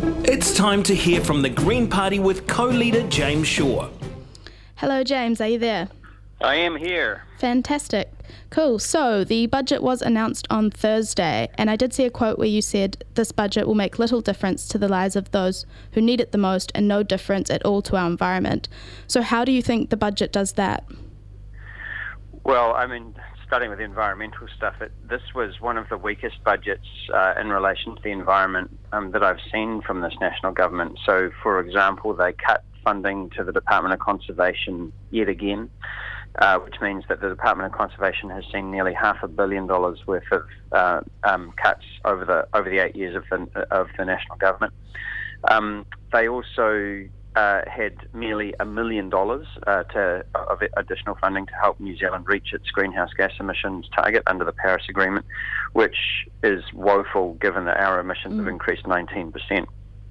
It's time to hear from the Green Party with co-leader James Shaw. Hello James, are you there? I am here. Fantastic. Cool. So the budget was announced on Thursday, and I did see a quote where you said this budget will make little difference to the lives of those who need it the most and no difference at all to our environment. So how do you think the budget does that? Well, starting with the environmental stuff, this was one of the weakest budgets in relation to the environment that I've seen from this national government. So, for example, they cut funding to the Department of Conservation yet again, which means that the Department of Conservation has seen nearly $500 million worth of cuts over the 8 years of the national government. They also had merely $1 million of additional funding to help New Zealand reach its greenhouse gas emissions target under the Paris Agreement, which is woeful given that our emissions have increased 19%.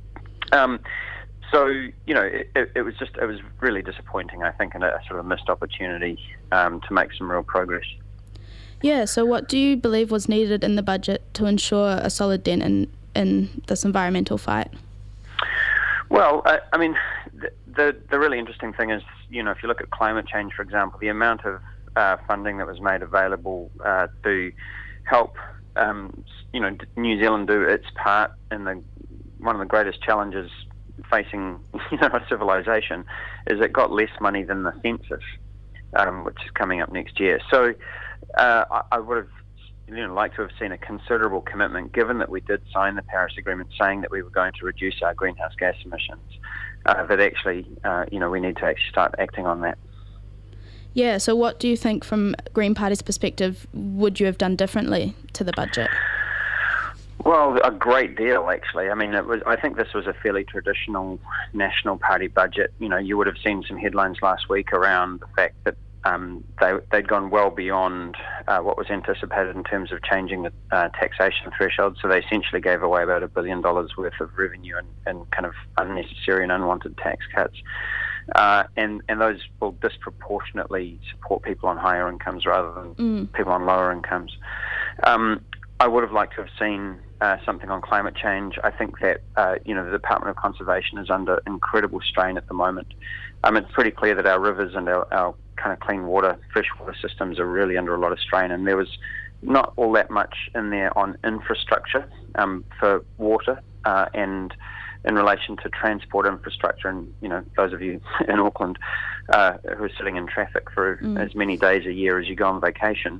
So, it was really disappointing, I think, and a sort of missed opportunity to make some real progress. Yeah, so what do you believe was needed in the budget to ensure a solid dent in this environmental fight? Well, the really interesting thing is, if you look at climate change, for example, the amount of funding that was made available to help, New Zealand do its part in one of the greatest challenges facing, a civilization, is it got less money than the census, which is coming up next year. So I would have like to have seen a considerable commitment, given that we did sign the Paris Agreement saying that we were going to reduce our greenhouse gas emissions, that actually, we need to actually start acting on that. Yeah, so what do you think from Green Party's perspective would you have done differently to the budget? Well, a great deal, actually. I think this was a fairly traditional National Party budget. You would have seen some headlines last week around the fact that they'd gone well beyond what was anticipated in terms of changing the taxation threshold. So they essentially gave away about $1 billion worth of revenue and kind of unnecessary and unwanted tax cuts. And those will disproportionately support people on higher incomes rather than people on lower incomes. I would have liked to have seen something on climate change. I think that the Department of Conservation is under incredible strain at the moment. It's pretty clear that our rivers and our kind of clean water, freshwater systems are really under a lot of strain, and there was not all that much in there on infrastructure for water and in relation to transport infrastructure. And those of you in Auckland who are sitting in traffic for as many days a year as you go on vacation,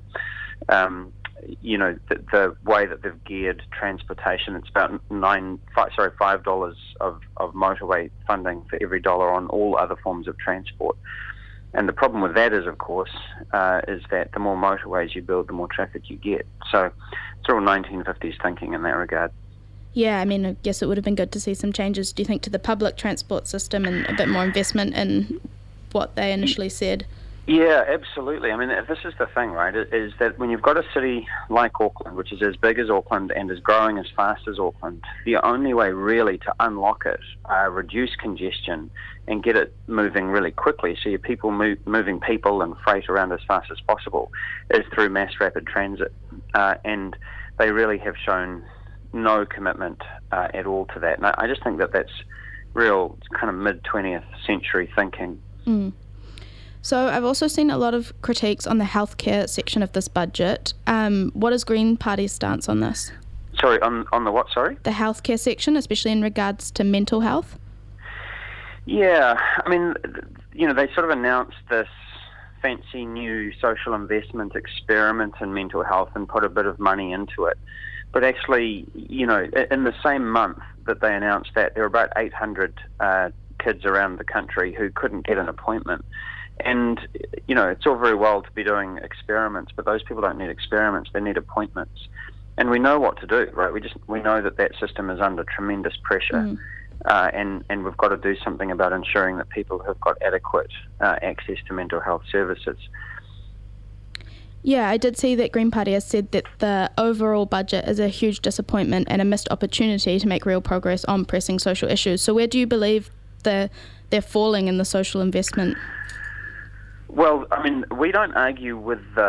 the way that they've geared transportation, it's about $5 of motorway funding for every dollar on all other forms of transport. And the problem with that is, of course, is that the more motorways you build, the more traffic you get. So it's all 1950s thinking in that regard. Yeah, I guess it would have been good to see some changes, do you think, to the public transport system and a bit more investment in what they initially said? Yeah, absolutely. This is the thing, right, is that when you've got a city like Auckland, which is as big as Auckland and is growing as fast as Auckland, the only way really to unlock it, reduce congestion and get it moving really quickly, so your people moving people and freight around as fast as possible, is through mass rapid transit. And they really have shown no commitment at all to that. And I just think that that's real kind of mid-20th century thinking. So I've also seen a lot of critiques on the healthcare section of this budget. What is Green Party's stance on this? Sorry, on the what, sorry? The healthcare section, especially in regards to mental health? Yeah, they sort of announced this fancy new social investment experiment in mental health and put a bit of money into it. But actually, in the same month that they announced that, there were about 800 kids around the country who couldn't get an appointment. And, it's all very well to be doing experiments, but those people don't need experiments, they need appointments. And we know what to do, right? We know that system is under tremendous pressure. And we've got to do something about ensuring that people have got adequate access to mental health services. Yeah, I did see that Green Party has said that the overall budget is a huge disappointment and a missed opportunity to make real progress on pressing social issues. So where do you believe they're falling in the social investment? Well, we don't argue with the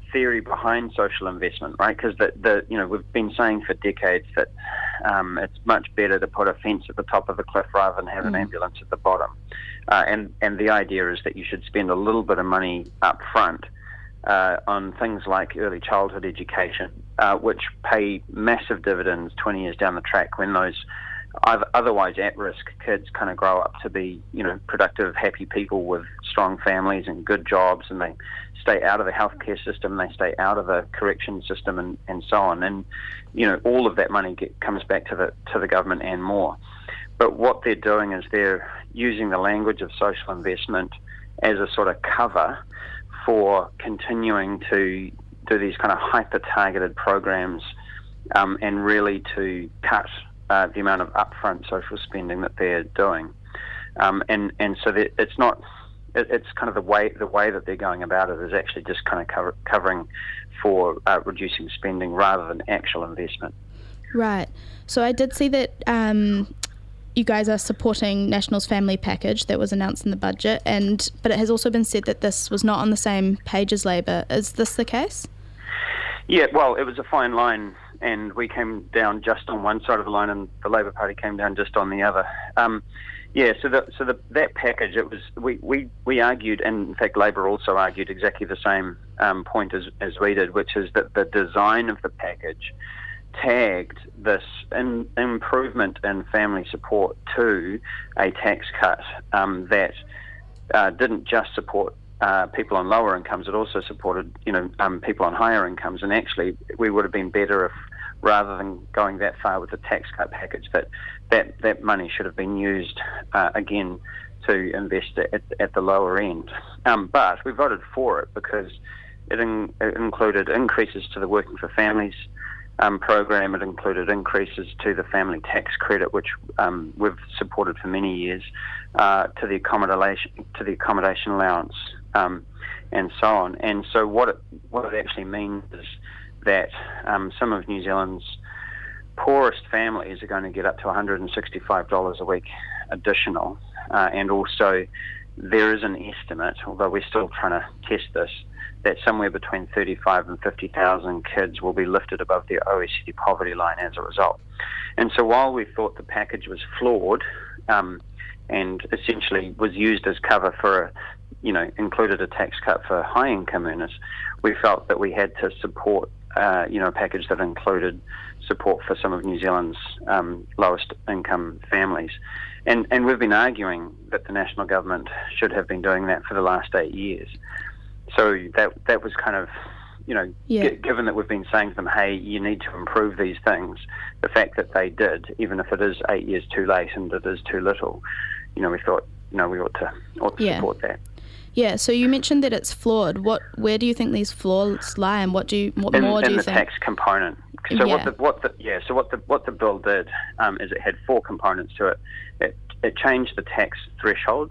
theory behind social investment, right? Because we've been saying for decades that it's much better to put a fence at the top of the cliff rather than have an ambulance at the bottom. And the idea is that you should spend a little bit of money up front on things like early childhood education, which pay massive dividends 20 years down the track when those otherwise at-risk kids kind of grow up to be, productive, happy people with strong families and good jobs, and they stay out of the healthcare system, they stay out of the correction system, and so on. And all of that money comes back to the government and more. But what they're doing is they're using the language of social investment as a sort of cover for continuing to do these kind of hyper-targeted programs and really to cut the amount of upfront social spending that they're doing, and so it's not. It's kind of the way that they're going about it is actually just kind of covering for reducing spending rather than actual investment. Right. So I did see that you guys are supporting National's family package that was announced in the budget, but it has also been said that this was not on the same page as Labour. Is this the case? Yeah. Well, it was a fine line. And we came down just on one side of the line, and the Labour Party came down just on the other. That package, it was we argued, and in fact Labour also argued exactly the same point as we did, which is that the design of the package tagged this improvement in family support to a tax cut that didn't just support people on lower incomes, it also supported, people on higher incomes. And actually, we would have been better if, rather than going that far with the tax cut package, that money should have been used again to invest at the lower end. But we voted for it because it included increases to the Working for Families program. It included increases to the family tax credit, which we've supported for many years, to the accommodation allowance. And so on. And so what it actually means is that some of New Zealand's poorest families are going to get up to $165 a week additional. And also there is an estimate, although we're still trying to test this, that somewhere between 35 and 50,000 kids will be lifted above the OECD poverty line as a result. And so while we thought the package was flawed and essentially was used as cover for included a tax cut for high-income earners, we felt that we had to support, a package that included support for some of New Zealand's lowest income families. And we've been arguing that the national government should have been doing that for the last 8 years. So that was kind of, given that we've been saying to them, hey, you need to improve these things, the fact that they did, even if it is 8 years too late and it is too little, we thought, we ought to support that. Yeah, so you mentioned that it's flawed. Where do you think these flaws lie, and what more do you think? In the tax component. So what the bill did is it had 4 components to it. It changed the tax thresholds.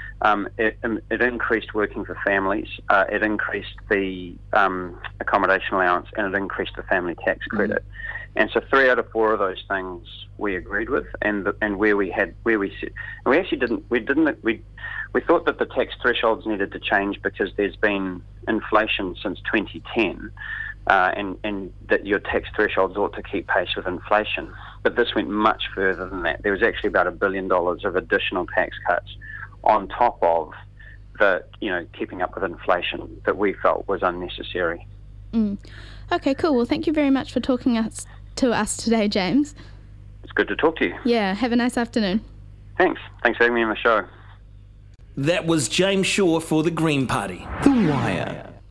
It increased Working for Families. It increased the accommodation allowance, and it increased the family tax credit. And so 3 out of 4 of those things we agreed with, and we thought that the tax thresholds needed to change because there's been inflation since 2010, and that your tax thresholds ought to keep pace with inflation. But this went much further than that. There was actually about $1 billion of additional tax cuts on top of the, keeping up with inflation that we felt was unnecessary. Okay, cool. Well, thank you very much for talking to us today, James. It's good to talk to you. Yeah, have a nice afternoon. Thanks for having me on the show. That was James Shaw for the Green Party. The Wire.